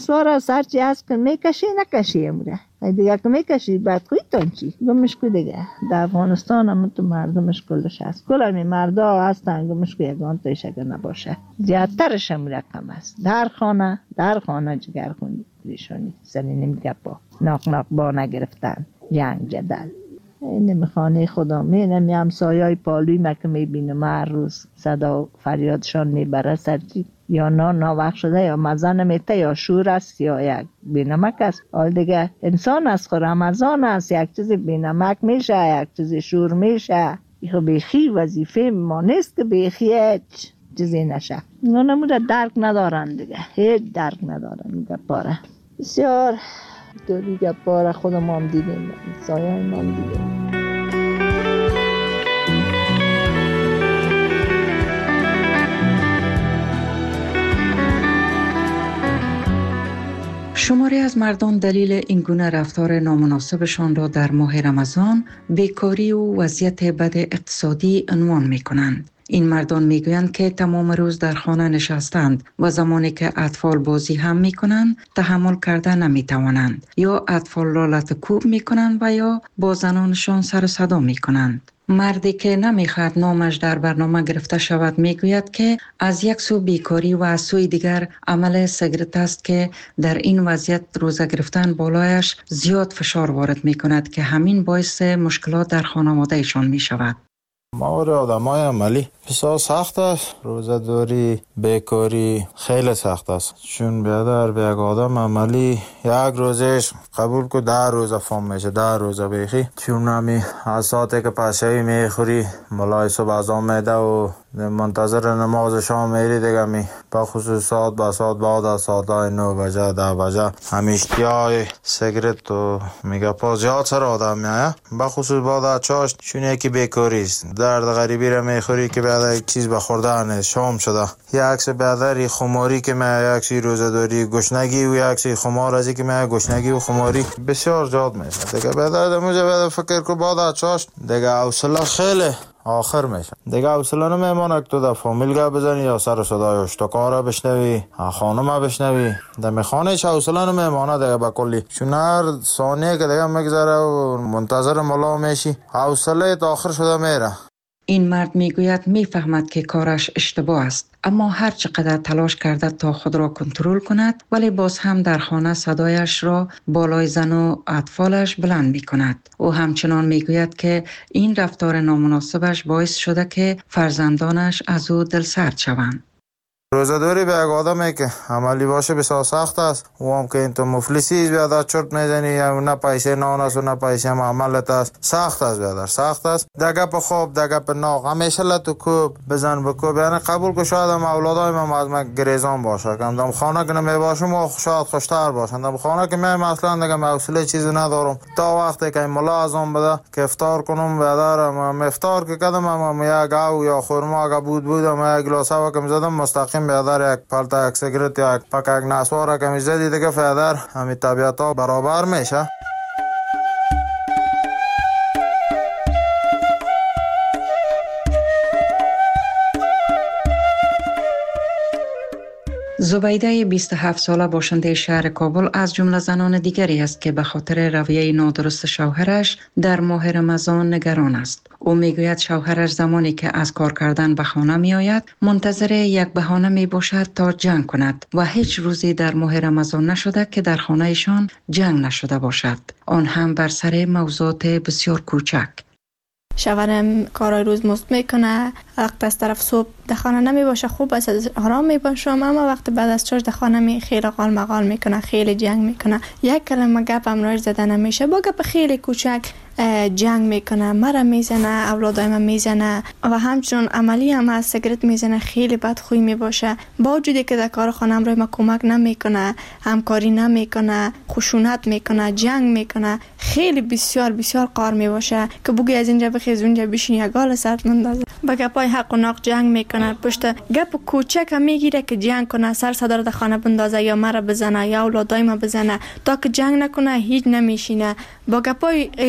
سوارا سرچی هست که میکشی نکشی امره دیگه که میکشی بعد خویتان چی گمش کو دیگه. در افغانستان هم تو مردمش کلش هست، کل همی مردا هستن گمش کو یگان تایش اگر نباشه زیادترش هم رقم است. در خانه جگر خوندی پریشانی سنی نمیگه با ناق با نگرفتن جنگ جدل نمیخانه خدا مینم همسایه‌های پالوی ما که میبینم هر روز صدا فریادشان میبره سرچی یا ناوقت شده یا مزه نمیته یا شور است یا یک بینمک است. حال دیگه انسان است خود رمضان است، یک چیزی بینمک میشه یک چیزی شور میشه. خب بیخی وظیفه ما نیست که بیخی هیچ چیزی نشه. نموده درک ندارن دیگه، هیچ درک ندارن دیگه پاره بسیار دوری گپاره خودم هم دیدیم سایه هم دیدیم. شماری از مردم دلیل این گونه رفتار نامناسبشان را در ماه رمضان بیکاری و وضعیت بد اقتصادی عنوان می کنند. این مردان می گویند که تمام روز در خانه نشستند و زمانی که اطفال بازی هم می کنند تحمل کرده نمی توانند یا اطفال را لطکوب می کنند و یا با زنانشان سر و صدا می کنند. مردی که نمیخواد نامش در برنامه گرفته شود میگوید که از یک سو بیکاری و از سوی دیگر عمل سیگارت است که در این وضعیت روزه گرفتن بالایش زیاد فشار وارد می کند که همین باعث مشکلات در خانواده ایشان می شود. ماور آدمای عملی بسیار سخت است. روزه‌داری بیکاری خیلی سخت است، چون بیادر به یک آدم عملی یک روزش قبول که 10 روزه فهم میشه 10 روزه بیخی، چون نمی از ساعتی که پشوی میخوری ملای صبح ازان میده و منتظر نماز شام میری دیگه می با خصوص ساعت با ساعت بعد از ساعت 9 بجه 10 بجه همیشتیای سیگرت و میگه پا زیاد سر آدم میایه با خصوص بعد از چاشت، چون یکی بیکاری است درد غریبی را میخوری که بعد یک چیز بخورده نیست شام شده یک عکس بعدری خماری که من یک سی روزه داری گشنگی و یک سی خمار ازی که من گشنگی و خماری بسیار زیاد میشه دیگه. بعد موجه بعد فکر که بعد از چاشت دیگه حوصله خیلی آخر میشه دیگه، حوصله نمیمونه که تو در فامیل گپ بزنی یا سر صدای اشتکار بشنوی خانم بشنوی در خانه چه حوصله نمیمونه دیگه با کلی، چون هر ثانیه که دیگه میگذره و منتظر ملا میشی حوصله تا آخر شده میره. این مرد میگوید میفهمد که کارش اشتباه است، اما هر چقدر تلاش کرده تا خود را کنترل کند ولی باز هم در خانه صدایش را بالای زن و اطفالش بلند می کند. او همچنان میگوید که این رفتار نامناسبش باعث شده که فرزندانش از او دلسرد شوند. روزه‌داری به یک آدمی که عملی باشه بسیار سخت است. او هم که این تو مفلسی بیادر چرت میزنی یا نه پیسه نان است و نه پیسه عملت است، سخت است بیادر سخت است. دگه په خوب دگه په ناق همیشه لتو کوب بزن بکوب، یعنی قبول که شاید هم اولادای من از من گریزان باشه که دم خانه که نمی باشم و شاید خوشتر باشن دم خانه که من اصلا دیگه حوصله چیزی ندارم تا وقتی که ملا ازم بده که افطار کنم بیادر افطار که کدم یا گاو یا خرما که بودم یک گلاس هوا که میزدم مستقیم بیادر یک پالتا یک سیگرت یا یک پاک یک نسوار که میزدی دیگه فیادر همین طبیعت ها برابر میشه. زبیده 27 ساله باشنده شهر کابل از جمله زنان دیگری است که به خاطر رویه نادرست شوهرش در ماه رمضان نگران است. او میگوید شوهرش زمانی که از کار کردن به خانه می آید منتظر یک بهانه می باشد تا جنگ کند و هیچ روزی در ماه رمضان نشده که در خانه ایشان جنگ نشده باشد، آن هم بر سر موضوعات بسیار کوچک. شوهرم کارای روز مست میکنه، وقت از طرف صبح در خانه نمی باشه خوب است آرام می باشم، اما وقت بعد از چاش در خانه می خیلی قال مقال میکنه، خیلی جنگ میکنه، یک کلمه گپ هم راش زده نمیشه، با گپ خیلی کوچک جنگ میکنه، مرا میزنه، اولادای من میزنه و همچنان عملی هم از سیگرت میزنه، خیلی بدخوی میباشه. با وجودی که در کار خانم روی ما کمک نمیکنه، همکاری نمیکنه، خشونت میکنه، جنگ میکنه، خیلی بسیار بسیار قار میباشه که بگی از اینجا بخیز اونجا بشین یا گال سرت مندازه. با گپای حق و ناق جنگ میکنه، پشت گپ کوچک هم میگیره که جنگ کنه، سر صدر در خانه بندازه یا مرا بزنه یا اولادای ما بزنه، تا که جنگ نکنه هیچ نمیشینه. با گپای جز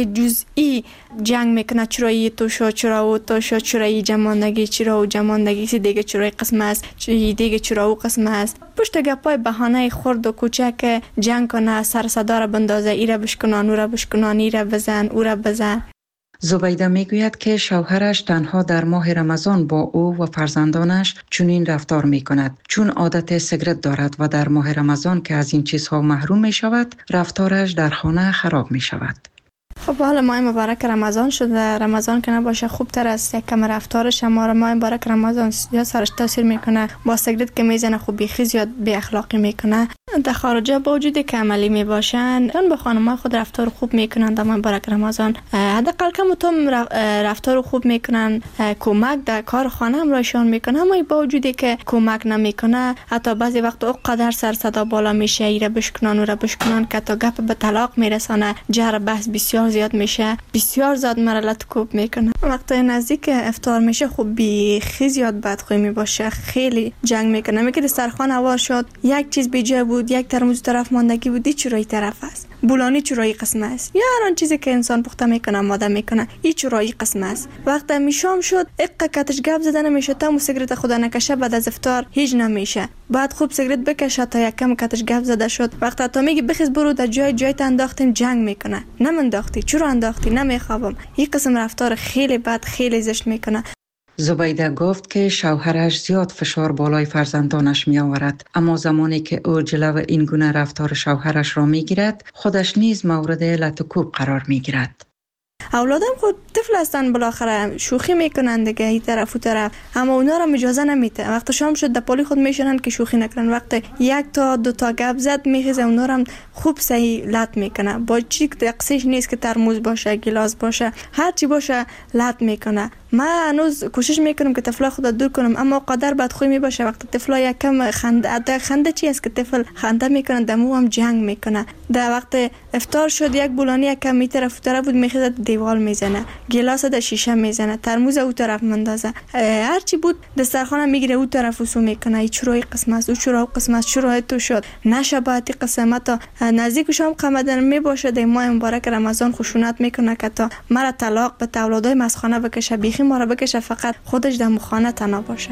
روز ای جنگ میکنه چرایی تو شو چرا و تو شو چرایی جماندگی چرا و جماندگی سی دیگه چرای قسم است دیگه چرا و قسم است پشت گپای بهانه خرد و کوچک جنگ کنه سر صدا را بندازه ای را بشکنان او را بشکنان ای را بزن او را بزن. زبیده میگوید که شوهرش تنها در ماه رمضان با او و فرزندانش چنین رفتار می کند چون عادت سیگرت دارد و در ماه رمضان که از این چیزها محروم می شود رفتارش در خانه خراب می شود. خب حالا ماه مبارک رمضان شده رمضان که نباشه خوب تر است یک کم رفتارش اما ماه مبارک رمضان یا سرش تاثیر میکنه با سیگرت که میزنه خوب بیخی زیاد بی اخلاقی میکنه در خارجه با وجودی که عملی میباشن اون با خانم‌ها خود رفتار خوب میکنن در ماه مبارک رمضان حداقل کم تو رفتار خوب میکنن کمک در کار خانه هم رایشان میکنه اما با وجودی که کمک نمیکنه حتی بعضی وقت او قدر سر صدا بالا میشه ایره بشکنان او را بشکنان که تا گپ به طلاق میرسانه جر بحث بسیار زیاد میشه بسیار زیاد مرلت کوب میکنه وقتی نزدیک افطار میشه خوب بیخی زیاد بدخوی میباشه خیلی جنگ میکنه میگه دسترخوان هوار شد یک چیز بی جای بود یک ترموز طرف ماندگی بود این چرایی طرف است بولانی چرایی قسم است یا هر آن چیزی که انسان پخته میکنه آماده میکنه این چرایی قسم است وقتی میشام شد اقا کتش گپ زدن نمیشه تا سیگرت خدا نکشه بعد از افطار هیچ نمیشه بعد خوب سیگرت بکشه تا یکم کتش گپ زده شد وقتی تا میگی بخیز برو در جای انداختیم جنگ میکنه نمنداختی چرا انداختی نمیخوابم این قسم رفتار خیلی بد خیلی زشت میکنه. زبیده گفت که شوهرش زیاد فشار بالای فرزندانش می آورد اما زمانی که او جلو این گونه رفتار شوهرش را می گیرد خودش نیز مورد لطکوب قرار می گیرد. اولادم خود طفل هستن بالاخره شوخی میکنن دیگه این طرف و طرف اما اونا را اجازه نمیده وقت شام شد در پالی خود میشنن که شوخی نکنن وقت یک تا دو تا گپ زد میخیزه اونا را خوب صحیح لط میکنه با چی دقیقش نیست که ترموز باشه گلاس باشه هر چی باشه لط میکنه. من هنوز کوشش میکنم که طفلا خود دور کنم اما قدر بدخوی میباشه وقت طفلا یکم خنده چی است که طفل خنده میکنه دمو هم جنگ میکنه در وقت افطار شد یک بولانی یکم می طرف بود میخیزه دیوال میزنه گلاس در شیشه میزنه ترموز او طرف مندازه هر چی بود دسترخوان میگیره او طرف وسو میکنه ای چرای قسم است او چرا قسم است چرا تو شد نشباتی قسمت نزدیک شام قمدن میباشه در ماه مبارک رمضان خشونت میکنه که تا مرا طلاق به اولادای مسخانه بکشه بیخی ما را بکشه فقط خودش در مخانه تنها باشه.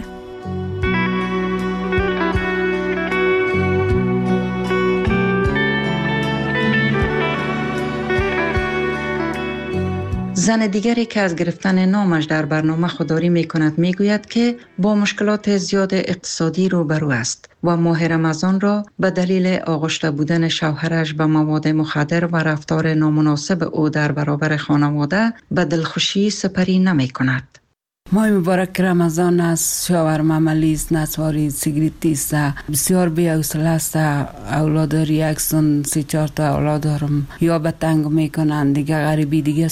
زن دیگری که از گرفتن نامش در برنامه خودداری می کند می گوید که با مشکلات زیاد اقتصادی روبرو است و ماه رمضان را به دلیل آغشته بودن شوهرش به مواد مخدر و رفتار نامناسب او در برابر خانواده به دلخوشی سپری نمی کند. ماه مبارک رمضان است شوهرم عملی است نسواری سیگریتی است بسیار بی حوصله است اولاد یکسون 3-4 تا اولاد دارم یا به تنگ میکنن دیگه غریبی دیگه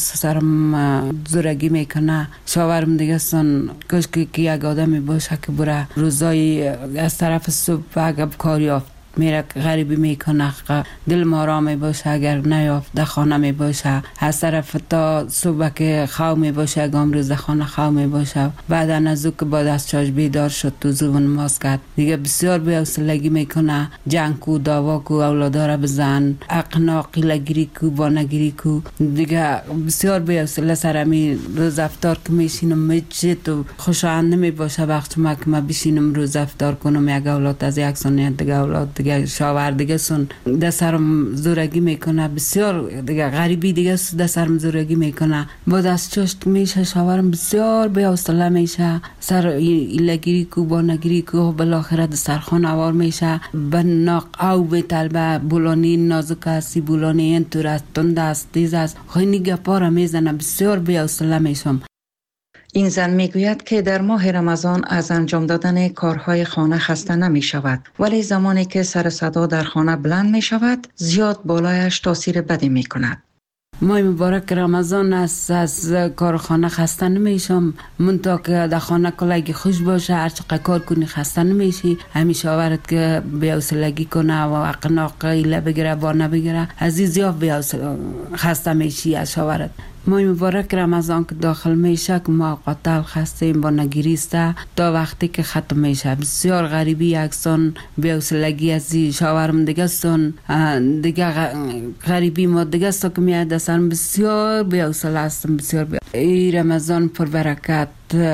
سرم زورگی میکنه شوهرم دیگه سن کاش که یک آدمی باشه که بره روزای از طرف صبح اگه کار یافت میره غریبی میکنه دل ما را می باشه اگر نیافت در خانه می باشه از طرف تا صبح که خو می باشه اگام روز خانه خو می باشه بعد از او که با دست چاش بیدار شد تو زون ماز کرد دیگه بسیار بی حوصلگی میکنه جنگ کو داوا کو اولادا را بزن اقناقی لگیری کو با نگیری کو دیگه بسیار بی حوصله سرمی روز افطار که میشینم میچه تو خوشایند نمی باشه وقت ما که ما بشینم روز افطار کنم یک اولاد از یک سنیت دیگه اولاد دیگه شاور دیگه سن دسترم زورگی میکنه بسیار دیگه غریبی دیگه دسترم زورگی میکنه با دست چشت میشه شاورم بسیار بی حوصله میشه سر ایلگیری کو با نگیری کو بالاخره دسترخوان اوار میشه به ناق او به طلبه بولانی نازک هستی بولانی این طور است تند است تیز است خیلی گپا را میزنه بسیار بی حوصله میشم. این زن میگوید که در ماه رمضان از انجام دادن کارهای خانه خسته نمی شود ولی زمانی که سر صدا در خانه بلند می شود زیاد بالایش تاثیر بدی می کند. ماه مبارک رمضان است از کار خانه خسته نمیشم منطقه که در خانه کلگی خوش باشه هر چقدر کار کنی خسته نمیشی همیشه آورد که بی‌حوصلگی کنه و اقناق ایله بگیره با نبگیره عزیز یا خسته میشی از آورد ماه مبارک رمضان که داخل میشه که ما قاتل هستیم با نگریسته تا وقتی که ختم میشه. بسیار غریبی یکسان بی‌حوصلگی از شاورم دیگه استون دیگه غریبی ما دیگه است که میاد دستم بسیار بی‌حوصله هستم. بسیار ای رمضان پر برکت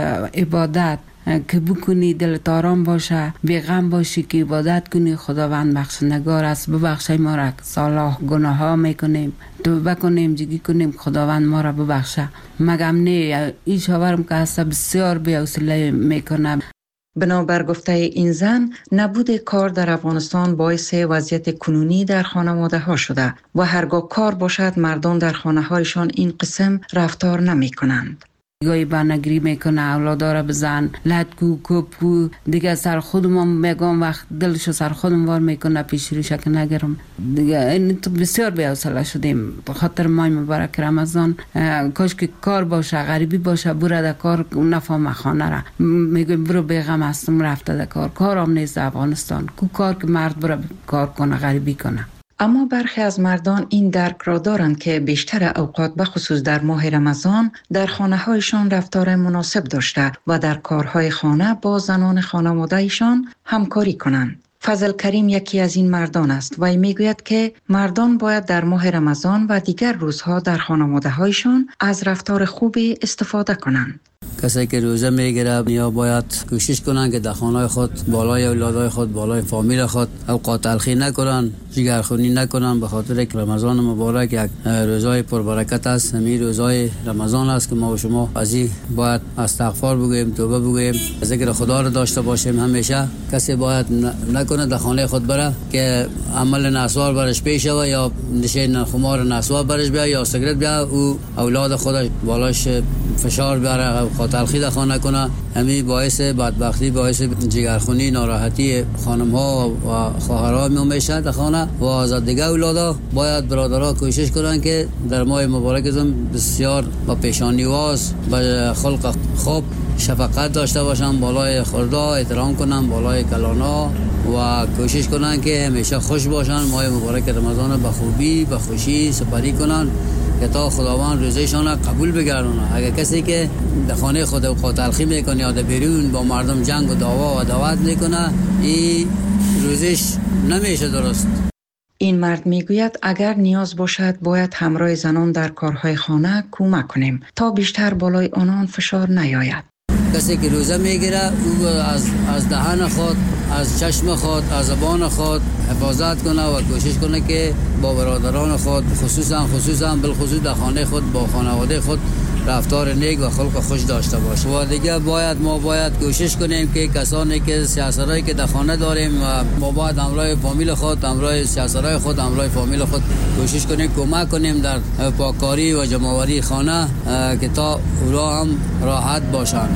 عبادت که بکنی دلت آرام باشه، بی‌غم باشی که عبادت کنی. خداوند بخشندگار است. ببخشای ما را صلاح گناه ها میکنیم توبه کنیم جگی کنیم خداوند ما را ببخشه. مگم نه این شوهرم که هست بسیار بی‌حوصله میکنه. بنابر گفته این زن، نبود کار در افغانستان باعث وضعیت کنونی در خانواده ها شده و هرگاه کار باشد مردان در خانه هایشان این قسم رفتار نمی کنند. گاهی بانگری میکنه، اولادا را بزن، لدکو کپو دیگه سر خودم میگم وقت دلشو سر خودم وار میکنه پیش روش که نگرم دیگه. این بسیار بی‌حوصله شدیم به خاطر ماه مبارک رمضان. کاش که کار باشه، غریبی باشه، بره در کار نفهم خانه را میگم برو بیغم هستم رفته در کار. کارم نیست افغانستان کو کار که مرد بره کار کنه غریبی کنه. اما برخی از مردان این درک را دارند که بیشتر اوقات بخصوص در ماه رمضان در خانه هایشان رفتار مناسب داشته و در کارهای خانه با زنان خانواده ایشان همکاری کنند. فضل کریم یکی از این مردان است و میگوید که مردان باید در ماه رمضان و دیگر روزها در خانواده هایشان از رفتار خوبی استفاده کنند. کسی که روزه میگیره یا باید کوشش کنن که در خانه خود بالای اولادای خود بالای فامیل خود اوقات تلخی نکنن، جگرخونی نکنن، به خاطر که رمضان مبارک یک روزای پربرکت است. همین روزای رمضان است که ما و شما از این باید استغفار بگوییم، توبه بگوییم، ذکر خدا را داشته باشیم. همیشه کسی باید نکنه در خانه خود بره که عمل نسوار برش پیش و یا نشین خمار نسوار برش بیا یا سیگرت بیا او اولاد خودش بالاش فشار بیاره تلخی در خانه کنه. همین باعث بدبختی، باعث جگرخونی، ناراحتی خانم ها و خواهرها میشه در خانه و از دیگه اولادا. باید برادرها کوشش کنن که در ماه مبارک بسیار با پیشانیواز با خلق خوب شفقت داشته باشن، بالای خوردا احترام کنن، بالای کلانا و کوشش کنن که همیشه خوش باشن. ماه مبارک رمضان به خوبی به خوشی سپری کنن که تا خداوند روزشان قبول بگردونه. اگر کسی که در خانه خود اوقات تلخی میکنه یا در بیرون با مردم جنگ و دعوا و دعوت میکنه، این روزش نمیشه درست. این مرد میگوید اگر نیاز باشد باید همراه زنان در کارهای خانه کمک کنیم تا بیشتر بالای آنان فشار نیاید. کسی که روزه میگیره او از دهن خود، از چشم خود، از زبان خود حفاظت کنه و کوشش کنه که با برادران خود خصوصا بالخصوص در خانه خود با خانواده خود رفتار نیک و خلق خوش داشته باشه. و دیگه ما باید کوشش کنیم که کسانی که سیاستایی که در خانه داریم و ما باید همراه فامیل خود، همراه سیاستای خود، همراه فامیل خود کوشش کنیم کمک کنیم در پاککاری و جمع‌آوری خانه که تا اونا هم راحت باشن.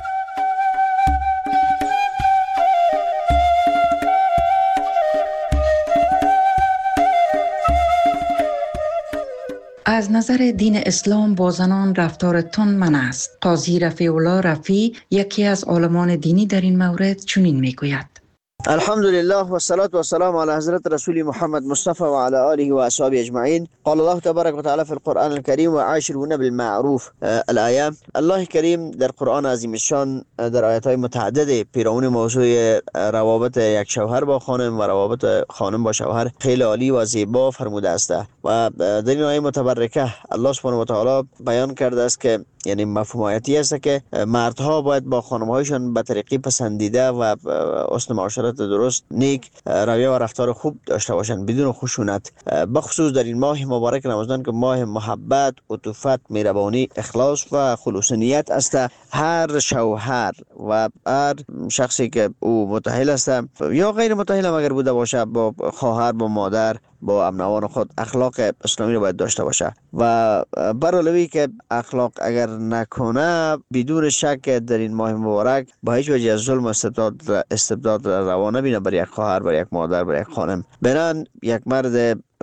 از نظر دین اسلام با زنان رفتار تند منع است. قاضی رفیع الله رفیع یکی از عالمان دینی در این مورد چنین میگوید: الحمدلله و الصلاة و السلام على حضرت رسول محمد مصطفى و على آله و اصحابه اجمعین. قال الله تبارک و تعالی فی القرآن الكریم و عاشرون بالمعروف الآیه. الله کریم در قرآن عظیم الشان در آیات‌های متعدد پیرامون موضوع روابط یک شوهر با خانم و روابط خانم با شوهر خیلی عالی و زیبا فرموده است و در این آیه متبرکه الله سبحانه و تعالی بیان کرده است که یعنی مفهوم آیاتی است که مردها باید با خانم‌هایشان به طریقی پسندیده و حسن معاشرت درست، نیک رویه و رفتار خوب داشته باشند بدون خشونت. بخصوص در این ماه مبارک رمضان که ماه محبت، عطوفت، مهربانی، اخلاص و خلوص نیت است، هر شوهر و هر شخصی که او متأهل است یا غیر متأهل اگر بوده باشه با خواهر، با مادر، با امنوان خود اخلاق اسلامی رو باید داشته باشه و برعلاوه که اخلاق اگر نکنه بدون شک در این ماه مبارک با هیچ وجه از ظلم و استبداد روا نبینه بر یک خواهر، بر یک مادر، بر یک خانم. بنان یک مرد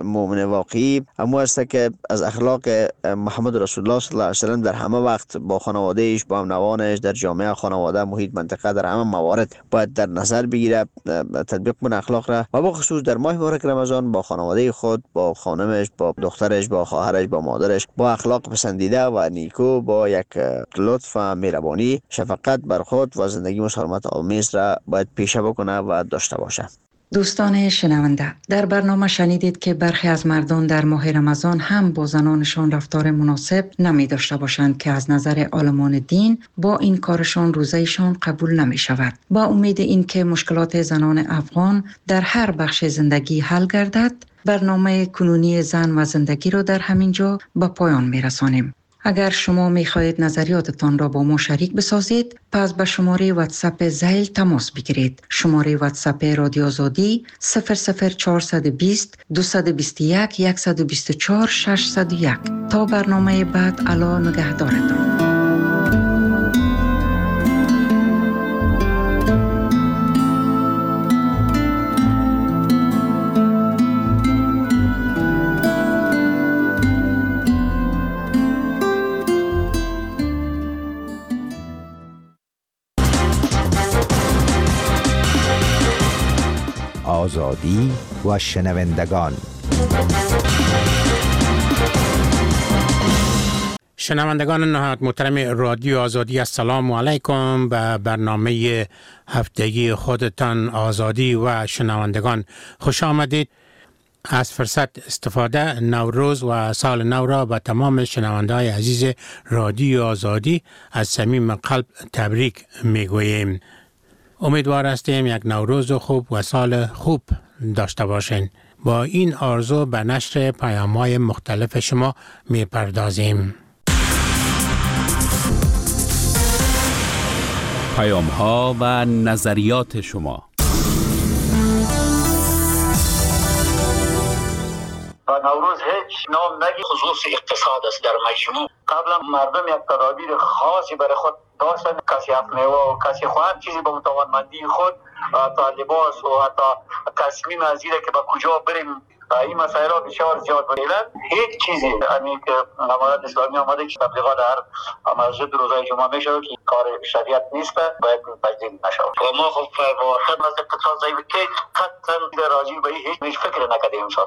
مؤمن واقعی همو است که از اخلاق محمد رسول الله صلی الله علیه و سلم در همه وقت با خانوادهش، با همنوانش، در جامعه، خانواده، محیط، منطقه، در همه موارد باید در نظر بگیره، تطبیق کنه اخلاق را، و با خصوص در ماه مبارک رمضان با خانواده خود، با خانمش، با دخترش، با خواهرش، با مادرش با اخلاق پسندیده و نیکو، با یک لطف و مهربانی، شفقت بر خود و زندگی مسالمت آمیز را باید پیشه بکنه و داشته باشه. دوستان شنونده، در برنامه شنیدید که برخی از مردان در ماه رمضان هم با زنانشان رفتار مناسب نمی داشته باشند که از نظر عالمان دین با این کارشان روزهشان قبول نمی شود. با امید این که مشکلات زنان افغان در هر بخش زندگی حل گردد، برنامه کنونی زن و زندگی را در همین جا به پایان می رسانیم. اگر شما می خواهید نظریاتتان را با ما شریک بسازید، پس به شماره واتساپ زیل تماس بگیرید. شماره واتساپ رادیو آزادی 00420 221 124 601. تا برنامه بعد، الا نگهدارتان. آزادی و شنوندگان. شنوندگان نهایت محترم رادیو آزادی، السلام علیکم. به برنامه هفتگی خودتان آزادی و شنوندگان خوش آمدید. از فرصت استفاده نوروز و سال نو را به تمام شنونده‌های عزیز رادیو آزادی از صمیم قلب تبریک میگوییم. امیدوار هستیم یک نوروز خوب و سال خوب داشته باشین. با این آرزو به نشر پیام‌های مختلف شما می‌پردازیم. پیام‌ها و نظریات شما. نوروز هیچ نام نگی، خصوص اقتصاد است. در مجموع قبلا مردم یک تدابیر خاصی برای خود داشتن، کسی میوه و کسی خواهد چیزی به توانمندی خود، تا لباس و حتی تصمیم از اینه که با کجا بریم، این مسائل ها بسیار زیاد بودن. هیچ چیزی همین که امارات اسلامی آمده که تبلیغات در مسجد روزهای جمعه میشه که کار شریعت نیست، باید تجدید نشه. و ما خب با خدمت اقتصاد ضعیف که قطعا راجع به هیچ فکر نکردیم امسال.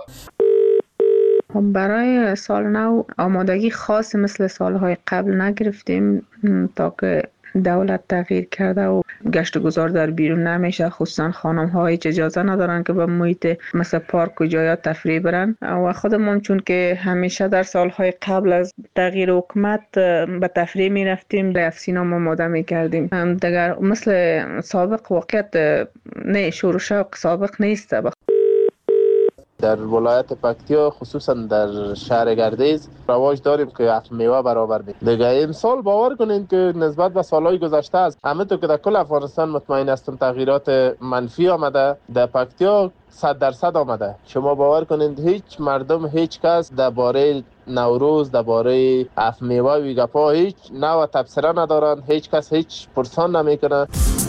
برای سال نو آمادگی خاص مثل سالهای قبل نگرفتیم، تا که دولت تغییر کرده و گشت و گذار در بیرون نمیشه. خصوصا خانم ها هیچ اجازه ندارن که به محیط مثل پارک و جایات تفریح برن، و خودمون چون که همیشه در سالهای قبل از تغییر حکومت به تفریح می رفتیم، رفت سینما آماده می کردیم. دیگر مثل سابق واقعیت نه، شور و شوق سابق نیست. در ولایت پکتیا خصوصا در شهر گردیز رواج داریم که اصل میوه برابر بید. دیگه این سال باور کنین که نسبت به سالهای گذشته است، همه تو که در کل افغانستان مطمئن هستم تغییرات منفی آمده، در پکتیا 100% آمده. شما باور کنین هیچ مردم، هیچ کس درباره نوروز، درباره اصل میوه و گپا هیچ نوع تبصره ندارن، هیچ کس هیچ پرسان نمیکنه.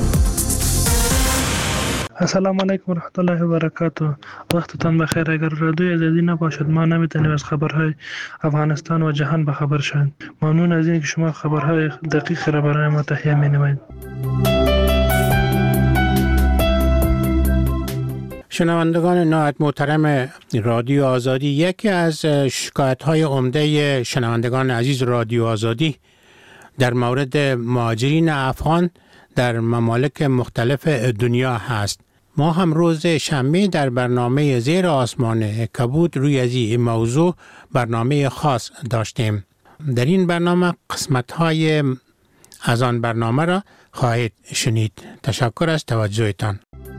السلام علیکم و رحمت الله و برکاته. وقتتان بخیر. اگر رادیوی آزادی نباشد ما نمیتونیم از خبرهای افغانستان و جهان بخبر شویم. ممنون از اینکه شما خبرهای دقیق را برای ما تهیه می‌نمایید. شنوندگان نهایت محترم رادیو آزادی، یکی از شکایت‌های عمده شنوندگان عزیز رادیو آزادی در مورد مهاجرین افغان در ممالک مختلف دنیا هست. ما هم روز شنبه در برنامه زیر آسمان کبود روی از این موضوع برنامه خاص داشتیم. در این برنامه قسمت‌های از آن برنامه را خواهید شنید. تشکر از توجهتان.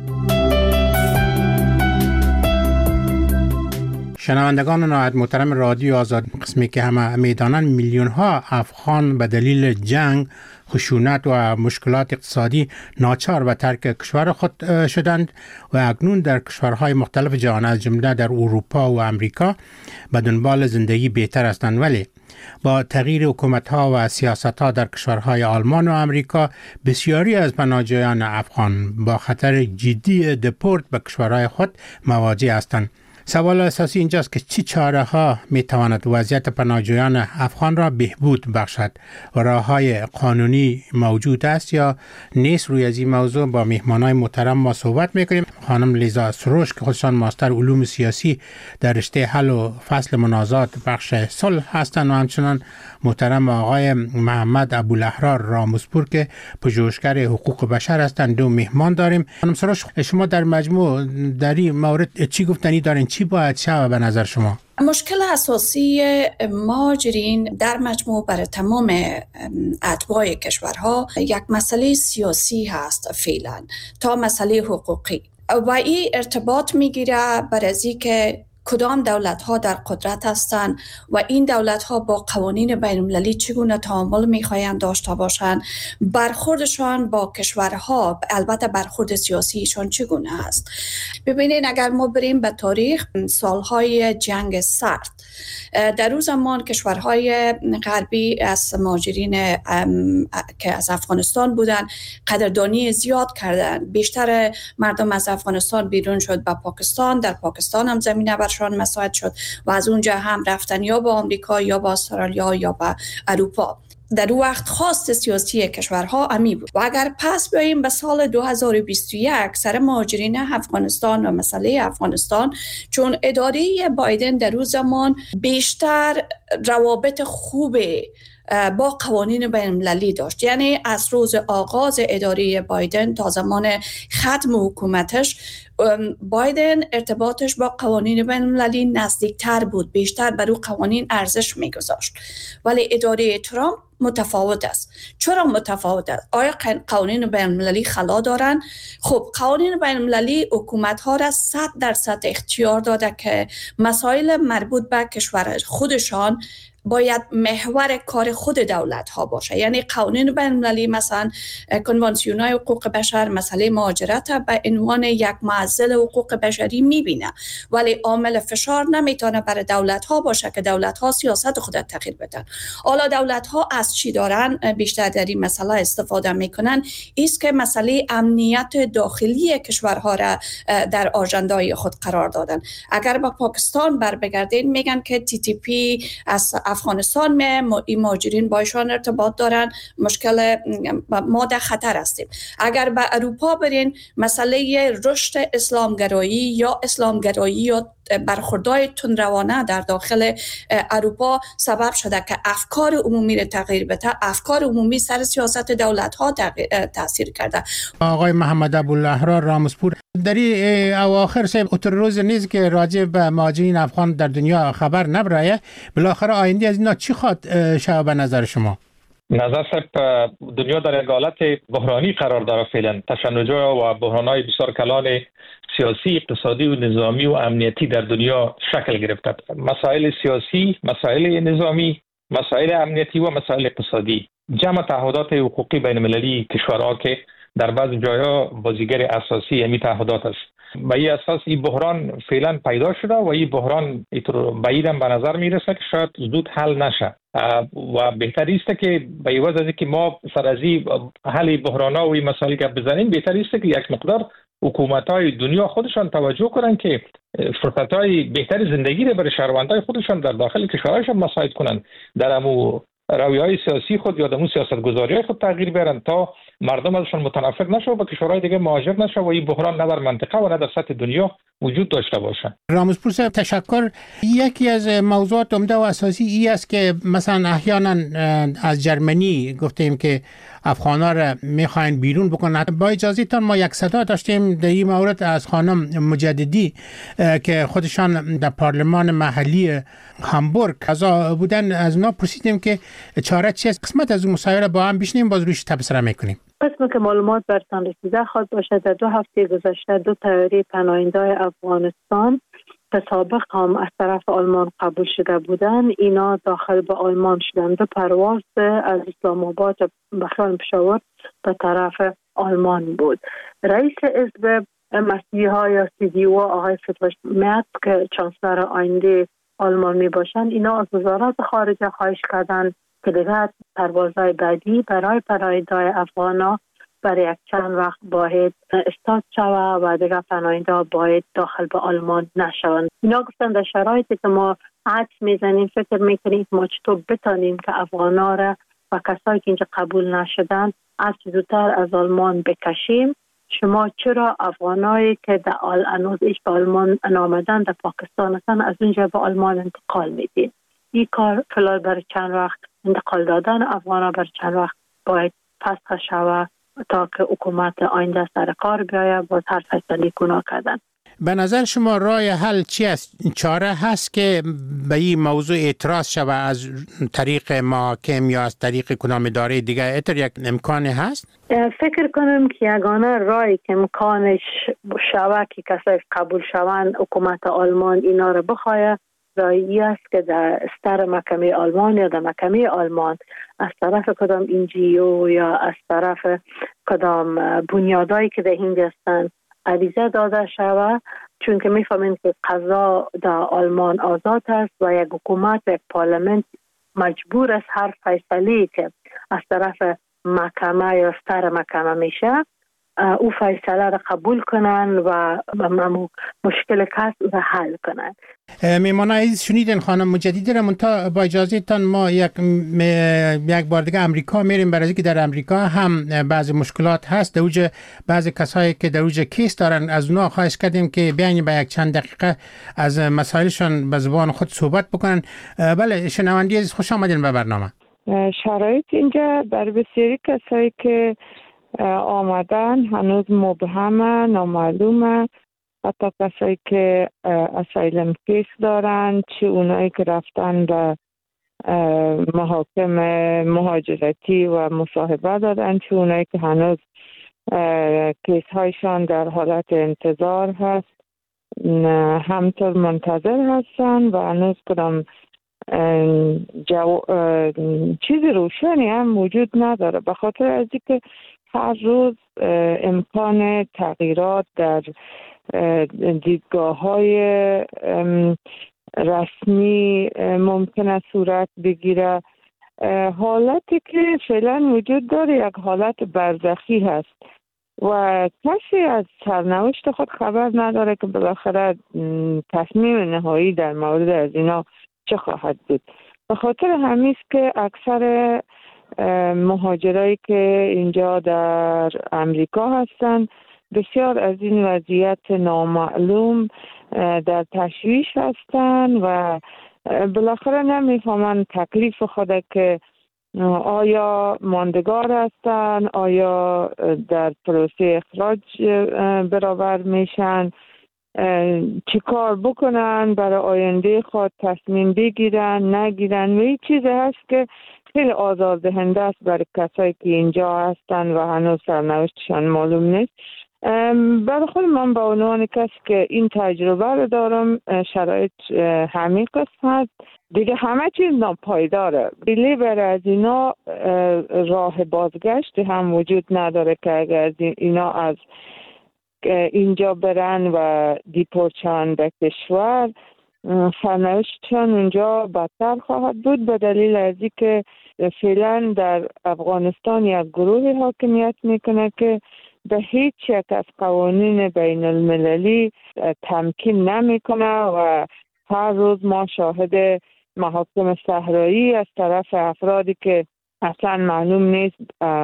شنوندگان نهایت محترم رادیو آزادی، قسمی که همه میدانند میلیون ها افغان به دلیل جنگ، خشونت و مشکلات اقتصادی ناچار به ترک کشور خود شدند و اکنون در کشورهای مختلف جهان از جمله در اروپا و امریکا به دنبال زندگی بهتر هستند. ولی با تغییر حکومت‌ها و سیاست‌ها در کشورهای آلمان و امریکا، بسیاری از پناهجویان افغان با خطر جدی دپورت به کشورهای خود مواجه هستند. سوال اساسی اینجاست که چه چاره ها می تواند وضعیت پناهجویان افغان را بهبود بخشد؟ راه‌های قانونی موجود است یا نیست؟ روی از این موضوع با مهمانای محترم ما صحبت میکنیم. خانم لیزا سروش که خودشان ماستر علوم سیاسی در رشته حل و فصل منازعات بخش صلح هستند و همچنان محترم آقای محمد ابوالاحرار راموسپور که پژوهشگر حقوق بشر هستند. دو مهمان داریم. خانم سروش، شما در مجموع در این مورد چی گفتنی دارین؟ چی باید شود به نظر شما؟ مشکل اساسی مهاجرین در مجموع برای تمام اتباع کشورها یک مسئله سیاسی هست فعلا تا مسئله حقوقی و این ارتباط میگیره بر از اینکه کدام دولت‌ها در قدرت هستند و این دولت‌ها با قوانین بین‌المللی چگونه تعامل می‌خواهند داشته باشند، برخوردشان با کشورها، البته برخورد سیاسیشان چگونه است. ببینید اگر ما بریم به تاریخ سالهای جنگ سرد، در اون زمان کشورهای غربی از مهاجرین که از افغانستان بودند قدردانی زیاد کردند. بیشتر مردم از افغانستان بیرون شد به پاکستان، در پاکستان هم زمینه برشان مساعد شد و از اونجا هم رفتن یا به آمریکا یا به استرالیا یا به اروپا. در اون وقت خواست سیاسی کشورها امی بود. و اگر پس بیاییم به سال 2021 سر مهاجرین افغانستان و مسئله افغانستان، چون اداره بایدن در اون زمان بیشتر روابط خوبه با قوانین بین‌المللی داشت، یعنی از روز آغاز اداره بایدن تا زمان ختم حکومتش بایدن ارتباطش با قوانین بین‌المللی نزدیکتر بود، بیشتر بر او قوانین ارزش می‌گذاشت. ولی اداره ترامپ متفاوت است. چرا متفاوت است؟ آیا قوانین بین‌المللی خلا دارند؟ خب قوانین بین‌المللی حکومت‌ها را 100% اختیار داده که مسائل مربوط به کشور خودشان باید محور کار خود دولت ها باشه. یعنی قوانین بین‌المللی مثلا کنوانسیون های حقوق بشر مسئله مهاجرت به عنوان یک معضل حقوق بشری میبینه، ولی عامل فشار نمیتونه برای دولت ها باشه که دولت ها سیاست خود تغییر بدن. حالا دولت ها از چی دارن بیشتر در این مسئله استفاده میکنن؟ است که مسئله امنیت داخلی کشورها را در آژندای خود قرار دادن. اگر با پاکستان بر بگردین میگن که TTP از افغانستان مهاجرین بایشان ارتباط دارن، مشکل ما در خطر هستیم. اگر به اروپا برین مسئله رشد اسلامگرایی یا برخوردهای تندروانه در داخل اروپا سبب شده که افکار عمومی را تغییر بده. افکار عمومی سر سیاست دولت ها تاثیر کرده. آقای محمد ابوالاحرار راموسپور، در این اواخر سه اتر روز نیست که راجع به مهاجرین افغان در دنیا خبر نبرایه، بالاخره آینده از اینا چی خواد شود به نظر شما؟ نظر صاحب، دنیا در یک حالت بحرانی قرار داره فعلا. تشنج‌ها و بحران‌های بسیار کلان سیاسی، اقتصادی و نظامی و امنیتی در دنیا شکل گرفته. مسائل سیاسی، مسائل نظامی، مسائل امنیتی و مسائل اقتصادی، جمع تعهدات حقوقی بین المللی کشورها که در بعض جاها بازیگر اساسی همین تعهدات است. به این اساس این بحران فعلا پیدا شده و این بحران بعیدم به نظر میرسه که شاید زود حل نشه و بهتری است که به عوض از اینکه ما سر از حل بحران‌ها و این مسائل که بزنیم، بهتری است که یک مقدار حکومت‌های دنیا خودشان توجه کنن که فرصت‌های بهتری زندگی را برای شهروندان خودشان در داخل کشورشان مساعد کنن، در امو رویه‌های سیاسی خود یا دمو سیاست‌گذاری‌های خود تغییر بیارن تا مردم ازشان متنفر نشه و به کشورهای دیگه مهاجر نشه و این بحران نه در منطقه و نه در سطح دنیا وجود داشته باشه. راموسپور صاحب تشکر. یکی از موضوعات عمده و اساسی این است که مثلا احیانا از جرمنی گفتیم که افغانا را میخواین بیرون بکنن. با اجازهتان ما یک صدا داشتیم در این مورد از خانم مجددی که خودشان در پارلمان محلی هامبورگ اعضا بودن. از اونا پرسیدیم که چاره چیست. قسمت از اون مصاحبه با هم بشنیم، باز روش تبصره میکنیم. قسمی که معلومات برتان رسیده خواهد باشد در 2 هفته گذشته 2 طیاره پناهنده‌های افغانستان که سابق هم از طرف آلمان قبول شده بودند، اینا داخل به آلمان شدند. 2 پرواز از اسلام آباد به خیال پشاور به طرف آلمان بود. رئیس حزب مسیحا یا CDU آقای فتوش میاد که چانسلر آینده آلمان می باشند، اینا از وزارت خارجه خواهش کردند که دیگر پروازهای بعدی برای پناهنده‌های افغانا برای یک چند وقت باید استاد شود و دیگه پناهنده ها باید داخل به آلمان نشوند. اینا گفتن در شرایطی که ما حدس میزنیم، فکر میکنیم ما چطور بتانیم که افغانا را و کسایی که اینجا قبول نشدن از زودتر از آلمان بکشیم. شما چرا افغانایی که در هنوز ایش به آلمان نامدن در پاکستان هستن از اونجا به آلمان انتقال میدین؟ این کار فلال برای چند وقت انتقال دادن افغانا برای چند وقت باید فسخ شود تا که حکومت آینده سر کار بیاید باز هر فیصله گناه کردن. به نظر شما راه حل چی است؟ چاره هست که به این موضوع اعتراض شود از طریق محاکم یا از طریق کدام اداره دیگه؟ اتر یک امکانی هست؟ فکر کنم که یگانه راهی که امکانش شود که کسایی قبول شوند حکومت آلمان اینا رو بخواهد راهی است که در استر محکمه آلمان یا در محکمه آلمان از طرف کدام NGO یا از طرف کدام بنیادایی که در هند هستند عریضه داده شود، چون که میفهمیم که قضا در آلمان آزاد است و یک حکومت و یک پارلمنت مجبور است هر فیصله که از طرف محکمه یا استر محکمه میشه او فیصله را قبول کنن و مشکل کس را حل کنن. میمانه عزیز شنیدین خانم مجددی را، منتها با اجازه تان ما یک بار دیگه امریکا میریم، برای که در امریکا هم بعضی مشکلات هست. در اوج بعضی کسایی که در اوج کیس دارن از اونا خواهش کردیم که بیاین با یک چند دقیقه از مسائلشون به زبان خود صحبت بکنن. بله شنوندی عزیز خوش آمدین به برنامه. شرایط اینجا بر بسیاری کسایی که آمدن هنوز مبهمه، نامعلومه. حتی کسایی که اسایلم کیس دارن، چه اونایی که رفتن به محاکم مهاجرتی و مصاحبه دادن، چه اونایی که هنوز کیس هایشان در حالت انتظار هست، همطور منتظر هستن و هنوز کدام چیز روشنی هم وجود نداره، به خاطر از اینکه هر روز امکان تغییرات در دیدگاه‌های رسمی ممکن است صورت بگیره. حالتی که فعلا وجود داره یک حالت برزخی هست و کسی از سرنوشت خود خبر نداره که بالاخره تصمیم نهایی در مورد از اینا چه خواهد بود. به خاطر همین است که اکثر مهاجرایی که اینجا در امریکا هستن بسیار از این وضعیت نامعلوم در تشویش هستن و بالاخره نمیفهمن تکلیف خود که آیا ماندگار هستن، آیا در پروسه اخراج برابر میشن، چی کار بکنن برای آینده خود، تصمیم بگیرن نگیرن. و این چیزی هست که خیلی آزاردهنده است برای کسایی که اینجا هستن و هنوز سرنوشتشان معلوم نیست. برای خود من به عنوان کسی که این تجربه رو دارم، شرایط همین قسم هست دیگه، همه چیز ناپایداره. بیلی برای از اینا راه بازگشت هم وجود نداره که اگر اینا از اینجا برن و دیپورتشان به کشور، سرنوشتشان اونجا بدتر خواهد بود، به دلیل از اینکه فعلا در افغانستان یک گروه حاکمیت میکنه که به هیچ یک از قوانین بین المللی تمکین نمیکنه و هر روز ما شاهد محاکم صحرایی از طرف افرادی که اصلا معلوم نیست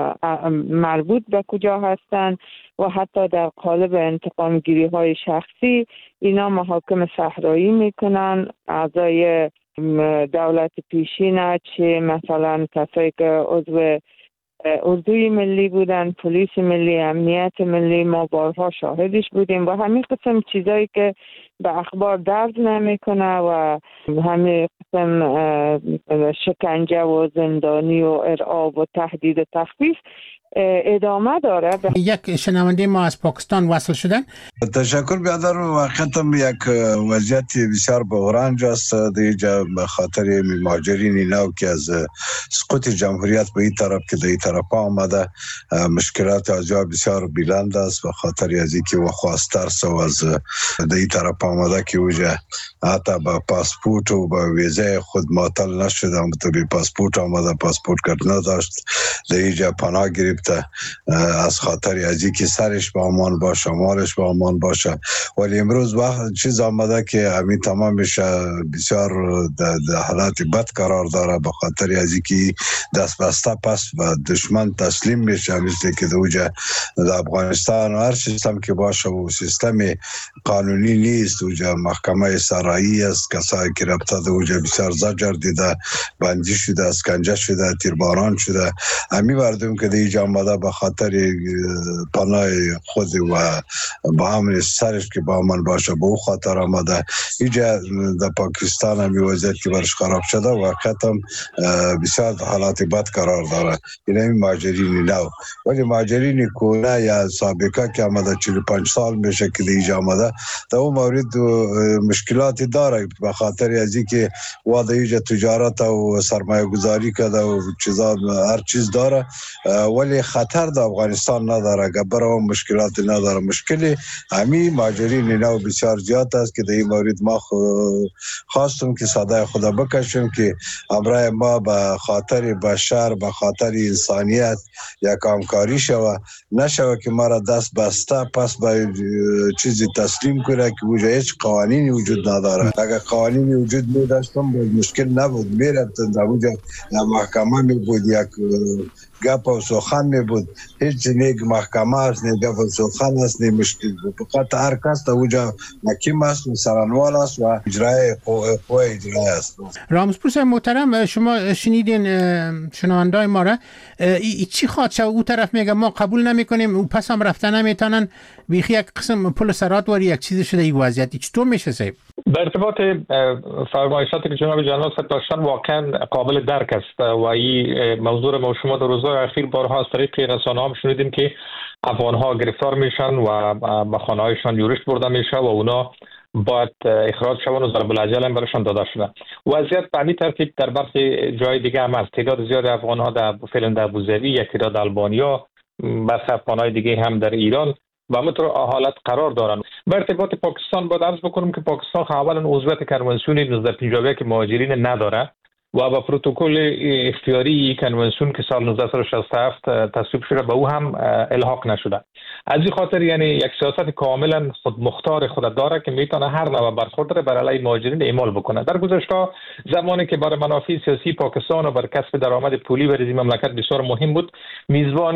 مربوط به کجا هستند و حتی در قالب انتقام گیری های شخصی اینا محاکم صحرایی میکنن اعضای دولت پیشین، چه مثلا کسایی که عضو اردوی ملی بودن، پلیس ملی، امنیت ملی، ما بارها شاهدش بودیم و همین قسم چیزایی که به اخبار درز نمیکنه و همین قسم شکنجه و زندانی و ارعاب و تهدید و تخفیف ادامه داره. یک شنونده ما از پاکستان وصل شدن. تشکر بیادر. واقعا یک وضعیت بسیار بحران است دیگه به خاطر مهاجرین اینا که از سقوط جمهوریت به این طرف که در این طرف آمده مشکلات از بسیار بلند است به خاطر از اینکه و خواستر سو از در این طرف آمده که وجه حتی با پاسپورت و با ویزه ویزه خود معطل نشده، تو بی پاسپورت آمده، پاسپورت کارت نداشت، در اینجا پناه گرفته از خاطر از اینکه سرش با امان باشه، مالش با امان باشه. ولی امروز وقت چیز آمده که همین تمامش بسیار در حالت بد قرار داره، به خاطر از اینکه دست بسته پس و دشمن تسلیم میشه، مثل که در افغانستان و هر سیستم که باشه و سیستم قانونی نیست. اوجا محکمه سرایی است، کسایی که رفته در اوجا بسیار زجر دیده، بندی شده، اسکنجه شده، تیرباران شده. همین مردم که دیگه آمده به خاطر پناه خود و با همین سرش که با من باشه به او خاطر آمده. اینجا در پاکستان همین وضعیت که برش خراب شده و ختم بسیار حالات بد قرار داره. این مهاجرین نو، ولی مهاجرین کونه یا سابقه که آمده 45 سال میشه که دیگه آمده، در اون مورد مشکلاتی داره به خاطر از اینکه واده اینجا تجارت و سرمایه گذاری کرده و چیزا هر چیز داره، ولی خطر در افغانستان نداره، گبر و مشکلاتی نداره. مشکلی همین مهاجرین نو بسیار زیاد است که در این مورد ما خواستم که صدای خدا بکشیم که امرای ما به خاطر بشر، به خاطر انسانیت یک همکاری شوه، نشوه که ما را دست بسته پس به چیزی تسلیم کنه که وجود هیچ قوانینی وجود نداره. اگر قوانینی وجود می داشتم باید مشکل نبود، میرفتن در وجود محکمه می بود، یک گپ و سخن می بود، هیچ نیک محکمه است، نیک گپ و سخن است، نیک مشکل بود. فقط هر کس در وجود محکم است، سرانوال است و اجرای قوه اجرای است. رامسپور صاحب محترم، شما شنیدین شنوندای ما را، چی خواد شو؟ او طرف میگه ما قبول نمیکنیم، او پس هم رفتن نمیتونن، بیخی یک قسم پل سرات واری یک چیز شده این وضعیتی. چطور میشه صاحب؟ به ارتباط فرمایشاتی که جناب جلال صاحب داشتن واقعا قابل درک است و این موضوع ما شما در روزهای اخیر بارها از طریق رسانه‌ها هم شنیدیم که افغان‌ها گرفتار میشن و به خانه‌هایشان یورش برده میشه و اونا باید اخراج شون و ضرب الاجل هم برشان داده شده. وضعیت به همین ترتیب در برخی جای دیگه هم است. تعداد زیاد افغان‌ها در فعلا در بوزوی، یک تعداد آلبانیا، برخی افغان‌های دیگه هم در ایران و همینطور حالت قرار دارن. به ارتباط پاکستان باید عرض بکنم که پاکستان اولا عضویت کنوانسیون 1951 مهاجرین نداره و با پروتکل اختیاری کنوانسیون که سال 1967 تصویب شده به او هم الحاق نشده. از این خاطر یعنی یک سیاست کاملا خودمختار خود داره که میتونه هر نوع برخورد را بر علیه مهاجرین اعمال بکنه. در گذشته زمانی که برای منافع سیاسی پاکستان و بر کسب درآمد پولی برای این مملکت بسیار مهم بود، میزبان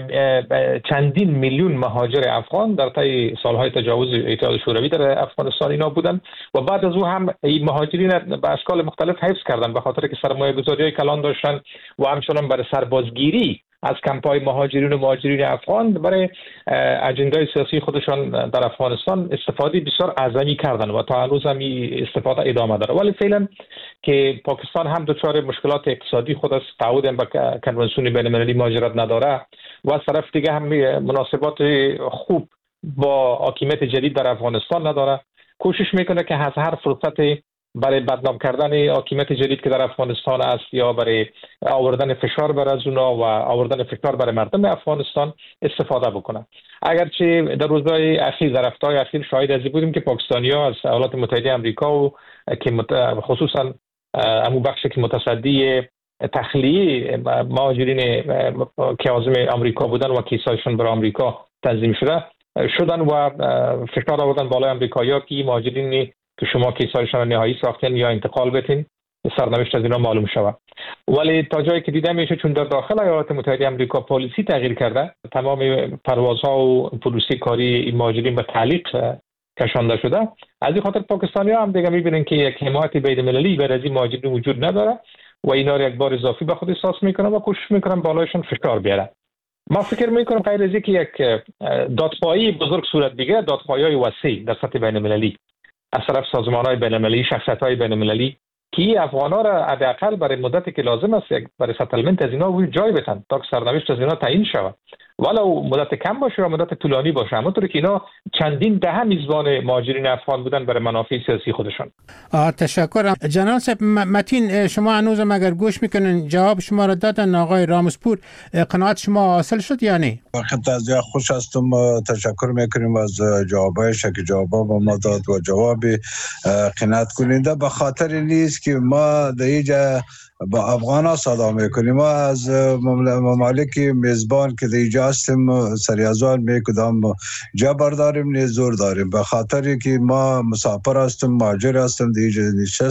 چندین میلیون مهاجر افغان در طی سالهای تجاوز اتحاد شوروی در افغانستان اینا بودند و بعد از او هم این مهاجرین به اشکال مختلف حفظ کردند به خاطر که سرمایه‌گذاری‌های کلان داشتن و همچنان برای سربازگیری از کمپ‌های مهاجرین و مهاجرین افغان برای اجندای سیاسی خودشان در افغانستان استفاده بسیار اعظمی کردن و تا هنوز هم استفاده ادامه داره. ولی فعلا که پاکستان هم دچار مشکلات اقتصادی خود است، تعهد به کنوانسیون بین‌المللی مهاجرت نداره و از طرف دیگه هم مناسبات خوب با حاکمیت جدید در افغانستان نداره، کوشش میکنه که از هر فرصتی برای بدنام کردن حاکمیت جدید که در افغانستان است یا برای آوردن فشار بر از اونا و آوردن فشار برای مردم افغانستان استفاده بکنه. اگرچه در روزهای اخیر، در هفته‌های اخیر شاهد از بودیم که پاکستانی‌ها از ایالات متحده آمریکا و که خصوصا همون بخشی که متصدی تخلیه مهاجرین که عازم آمریکا بودن و کیسایشون برای آمریکا تنظیم شدن و فشار آوردن بالای آمریکایی‌ها که مهاجرین که شما کیسایشان نهایی ساختین یا انتقال بتین، سرنوشت از اینا معلوم شود. ولی تا جایی که دیده میشه چون در داخل ایالات متحده آمریکا پالیسی تغییر کرده، تمام پروازها و پالیسی کاری این مهاجرین به تعلیق کشانده شده. از این خاطر پاکستانی‌ها هم دیگه میبینن که یک حمایت بین‌المللی برای این مهاجرین وجود نداره و اینا رو یک بار اضافی به خود احساس میکنن و کوشش میکنن بالایشون فشار بیارن. ما فکر میکنم غیر از اینکه یک دادخواهی بزرگ صورت بگیره، دادخواهی‌های وسیع در سطح بین‌المللی از طرف سازمان‌های بین‌المللی، شخصیت‌های بین‌المللی که افغان‌ها را حداقل برای مدتی که لازم است برای ستلمنت از اینا جای بدن تا که سرنوشت از اینا تعیین شود. ولو مدت کم باشه یا مدت طولانی باشه، همونطور که اینا چندین دهه میزبان مهاجرین افغان بودن برای منافع سیاسی خودشان. تشکرم. جناب صاحب متین، شما هنوزم اگر گوش میکنین جواب شما را دادن آقای رامسپور، قناعت شما حاصل شد یا نه؟ وقت از یا خوش هستم، تشکر میکنیم از جوابایش که جواب با ما داد و جواب قناعت کننده. به خاطر نیست که ما در اینجا با افغانا صدا میکنیم، ما از ممالک میزبان که در اینجا هستیم سریازوال میکدام جبر داریم نه زور داریم، به خاطر که ما مسافر هستیم، مهاجر هستیم، در اینجا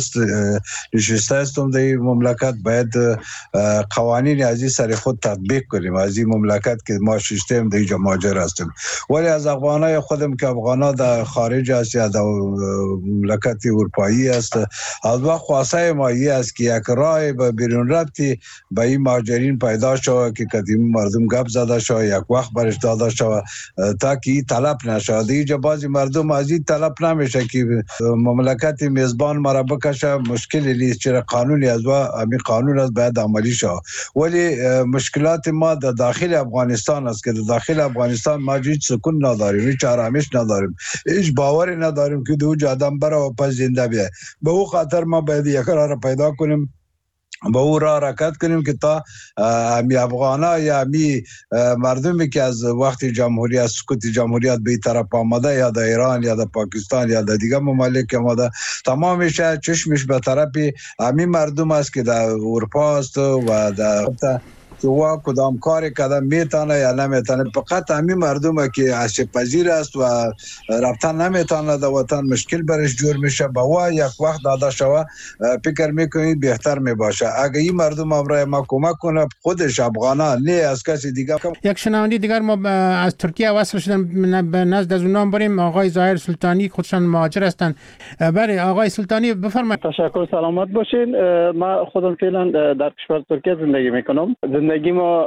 نشسته هستیم در این مملکت، باید قوانین از این سر خود تطبیق کنیم. از این مملکت که ما ششتیم در اینجا مهاجر هستیم، ولی از افغانای خودم که افغانا در خارج است یا در مملکت اروپایی است، از وقت خواسته ما این است که یک راه به بیرون رفتی به این مهاجرین پیدا شود که قدیم مردم گپ زده شود، یک وقت برش داده شود تا که این طلب نشود. اینجا بعضی مردم از این طلب نمیشه که مملکت میزبان مرا بکشه، مشکلی نیست، چرا قانونی از و همین قانون از باید عملی شود. ولی مشکلات ما در داخل افغانستان است که در داخل افغانستان ما هیچ سکون نداریم، هیچ آرامش نداریم، هیچ باوری نداریم که دو آدم بره و پس زنده بیه. به او خاطر ما باید یک راه پیدا کنیم، با او را حرکت کنیم که تا همی افغانا یا همی مردمی که از وقت جمهوریت سقوط جمهوریت به طرف آمده یا در ایران یا در پاکستان یا در دیگه ممالک آمده، تمامش چشمش به طرف همی مردم است که در اروپا است و در که وا کدام کاری کدام میتونه یا نمیتونه. فقط همین مردمه که عشق پذیر است و رفتن نمیتونه در وطن، مشکل برش جور میشه، با وا یک وقت داده شوه فکر میکنید بهتر میباشه. اگه این مردم امرای ما کمک کنه، خودش افغانا نه از کسی دیگه. یک شنونده دیگر ما از ترکیه وصل شدن، به نزد از اونام بریم. آقای ظاهر سلطانی خودشان مهاجر هستند. بله آقای سلطانی بفرمایید. تشکر، سلامت باشین. من خودم فعلا در کشور ترکیه زندگی میکنم. زندگی ما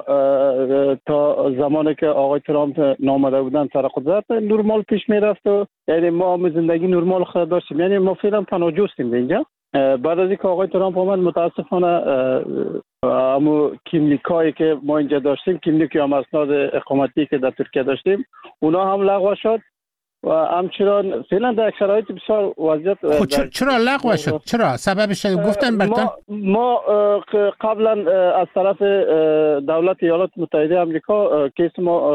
تا زمانی که آقای ترامپ نامده بودن سر قدرت نرمال پیش میرفت، یعنی ما زندگی نرمال خود داشتیم، یعنی ما فعلا پناهجوییم اینجا. بعد از اینکه آقای ترامپ اومد متاسفانه همو کیملیکایی که ما اینجا داشتیم، کیملیک یا اسناد اقامتی که در ترکیه داشتیم، اونا هم لغو شد و همچنان فعلا در شرایط بسیار وضعیت. چرا لغو شد؟ چرا سببش گفتن برتن؟ ما قبلا از طرف دولت ایالات متحده آمریکا کیس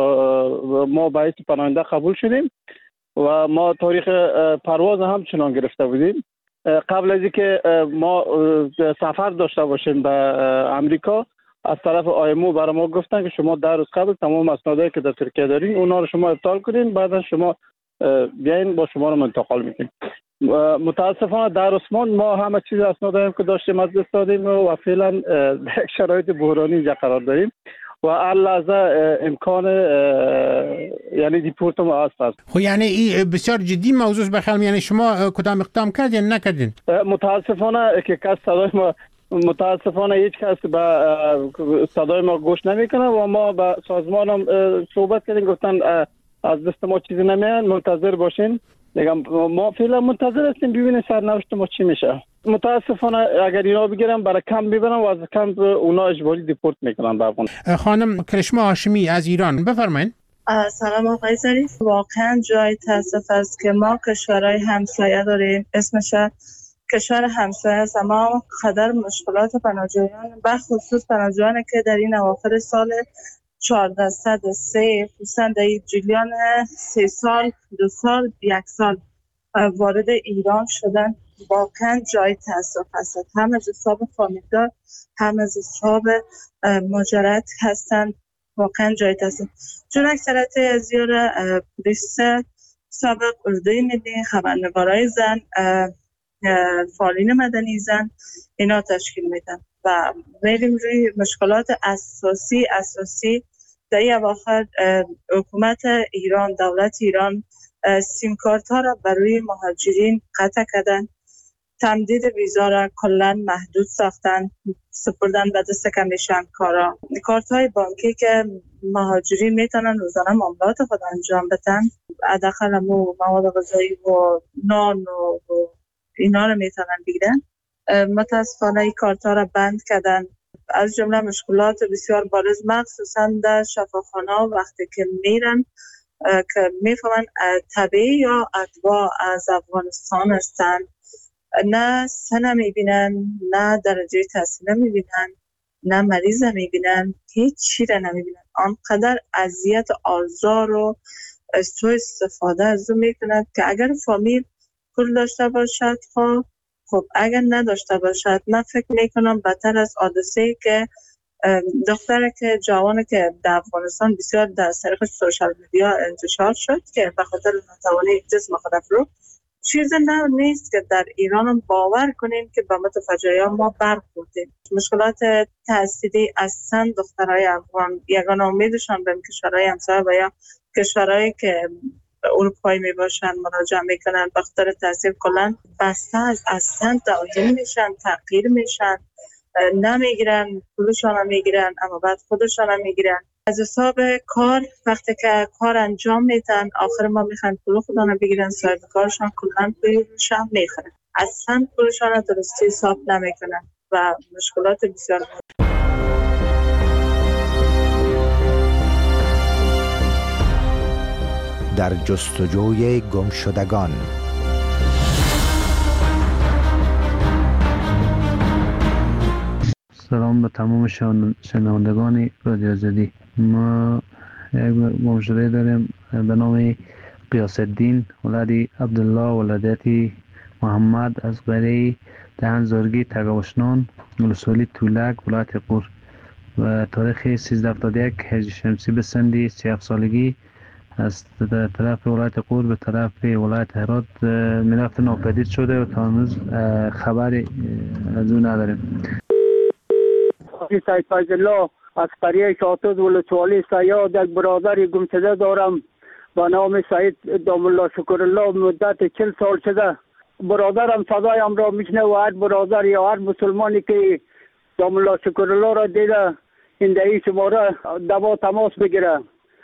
ما باعث پناهنده قبول شدیم و ما تاریخ پرواز همچنان گرفته بودیم. قبل از اینکه ما سفر داشته باشیم به آمریکا، از طرف آیمو برای ما گفتن که شما 10 روز قبل تمام اسنادایی که در ترکیه دارین اونا رو شما ابطال کنین، بعد شما بیاین با شما رو انتقال میکنیم. متاسفانه در عثمان ما همه چیز اسنادایی که داشتیم از دست دادیم و فعلا در شرایط بحرانی اینجا قرار داریم و هر لحظه امکان یعنی دیپورت ما هست. خب یعنی این بسیار جدی موضوع بخیر. یعنی شما کدام اقدام کردین نکردین؟ متاسفانه که کس صدای ما متاسفانه هیچ کس به صدای ما گوش نمیکنه و ما با سازمان هم صحبت کردیم، گفتن از دست ما چیزی نمیاد، منتظر باشین. میگم ما فعلا منتظر هستیم ببینیم سرنوشت ما چی میشه. متاسفانه اگر اینا بگیرن برای کم ببرن و از کم اونا اجباری دیپورت میکنن به افغانستان. خانم کرشما هاشمی از ایران بفرمایید. سلام آقای ظریف. واقعا جای تاسف است که ما کشورهای همسایه داریم، اسمش کشور همسایه است، اما خطر مشکلات پناهجویان و خصوص پناهجویانی که در این اواخر سال 1403 خصوصا در جریان 3 سال 2 سال 1 سال وارد ایران شدن، واقعا جای تاسف است. هم از حساب فامیلدار هم از حساب مهاجرت هستند، واقعا جای تاسف. چون اکثریت از یار پلیس سابق، اردوی ملی، خبرنگارای زن، فعالین مدنی زن اینا تشکیل میدن و میریم روی مشکلات اساسی در این اواخر. حکومت ایران، دولت ایران سیم کارت ها را برای مهاجرین قطع کردن، تمدید ویزا را کلا محدود ساختن، سپردن به دست کمیشن کارا. کارت های بانکی که مهاجرین میتونن روزانه معاملات خود انجام بدن، حداقل مواد غذایی و نان و اینا رو میتونن بگیرن. متاسفانه این کارت ها را بند کردن. از جمله مشکلات بسیار بارز مخصوصا در شفاخانه وقتی که میرن که میفهمن طبیعی یا اتباع از افغانستان هستن، نه سن میبینن، نه درجه تحصیل میبینن، نه مریض میبینن، هیچ چی را نمیبینن. آنقدر اذیت آزار و سوء استفاده از او میکنند که اگر فامیل پول داشته باشد خب اگر نداشته باشد، من فکر میکنم بدتر از حادثه‌ای که دختره که جوانه که در افغانستان بسیار در طریق سوشال میدیا انتشار شد که به خاطر ناتوانی جسم خود افروخت، چیز نه نیست که در ایران هم باور کنیم که به متفجعه ما برخوردیم. مشکلات تحصیلی اصلا دخترای افغان یگانه امیدشان به کشورهای همسایه و یا کشورهایی که اروپایی می باشن مراجعه میکنن، به خاطر تحصیل کلن بسته از اصلا دائم میشن، تغییر میشن، نمیگیرن، پولشان هم میگیرن اما بعد خودشان هم میگیرن. از حساب کار وقتی که کار انجام میدن آخر ما میخوان پول خودشان رو بگیرن، صاحب کارشان کلن پولشان میخورن، اصلا پولشان رو درستی حساب نمیکنن و مشکلات بسیار. در جستجوی گمشدگان. سلام به تمام شنوندگان رادیو آزادی. ما یک گمشده داریم به نام قیاس الدین ولدی عبدالله ولادتی محمد از قریه دهن زارگی تگاوشنان ولسوالی تولک ولایت قور و تاریخ 1371 هجری شمسی به سندی 37 سالگی از طرف ولایت قور به طرف ولایت هرات میرفت ناپدید شده و تا هنوز خبری از اون نداریم. سید فیض الله از قریه شاتوز ولسوالی سیاد یک برادر گمشده دارم با نام سید دامالله شکرالله. مدت 40 سال شده برادرم صدایم را میشنه و هر برادر یا هر مسلمانی که دامالله شکرالله را دیده این دهی شماره دوا تماس بگیره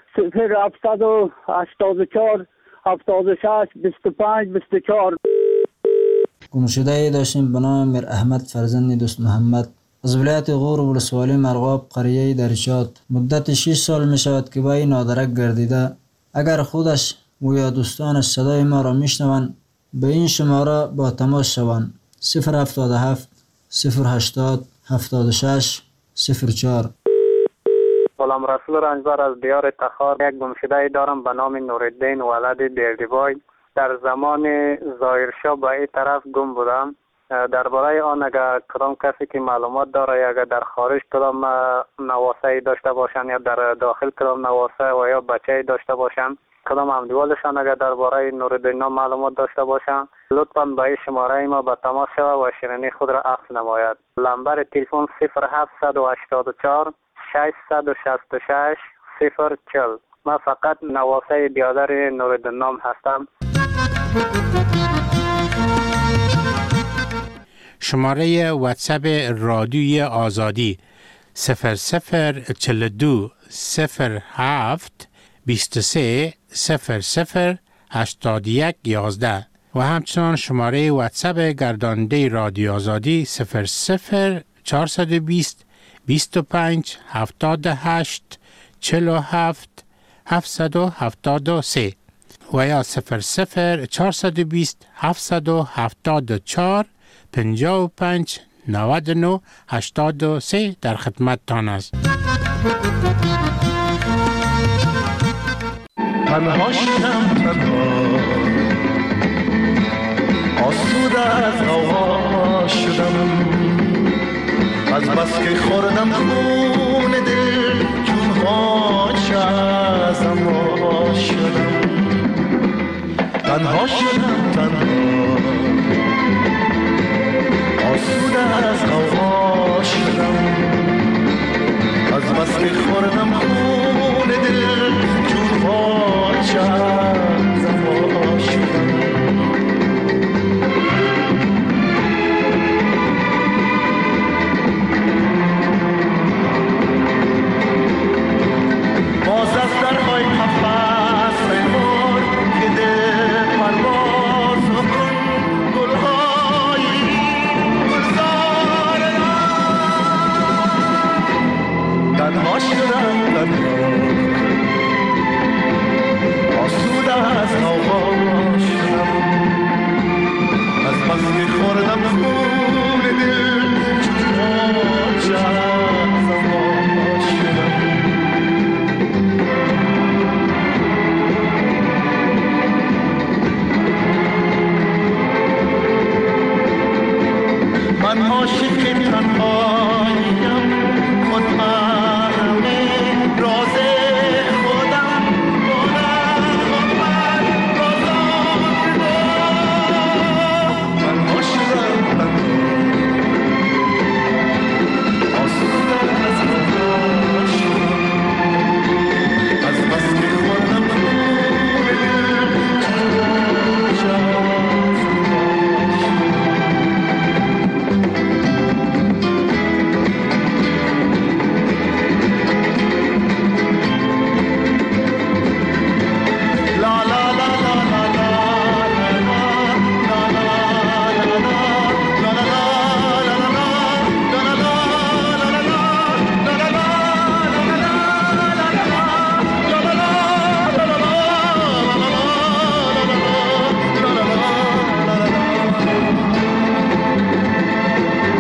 0784 76 25 24. گمشده داشتیم به نام میر احمد فرزند دوست محمد از ولایت غور ولسوالی مرغاب قریه درشات. مدت 6 سال می شود که با این نادرک گردیده. اگر خودش و یا دوستانش صدای ما را میشنوند به این شماره با تماس شوند 077 080 76 04. غلام رسول رنجبر از دیار تخار. یک گمشده دارم به نام نوردین ولد دیردیبای. در زمان ظاهرشاه به این طرف گم بودم. درباره آن اگر کدام کسی که معلومات داره اگر در خارج کدام نواسه داشته باشن یا در داخل کدام نواسه و یا بچه داشته باشن، کدام همدیوالشان اگر درباره نوردین معلومات داشته باشن، لطفاً به این شماره ما به تماس شود و شیرینی خود را عکس نماید. نمبر تلفن 0784 666 040. من فقط نواسه بیادر نوردین نام هستم. شماره واتساپ رادیوی آزادی 0042 07 23 00 81 11 و همچنان شماره واتساپ گرداننده رادیو آزادی 00 420 25 78 47 773 و یا 00 420 774 55 99 83 در خدمت تان است. تنها شدم تنها آسوده از هوا شدم از بس که خوردم خون دل چون هاچ ازم وا شدم. تنها شدم تنها آسوده از هوا شدم از بس که خوردم خون دل چون هاچ ازم وا شدم. باز از درهای قفس ببار که دل پرواز کن گلهای گلزار عاشق تنها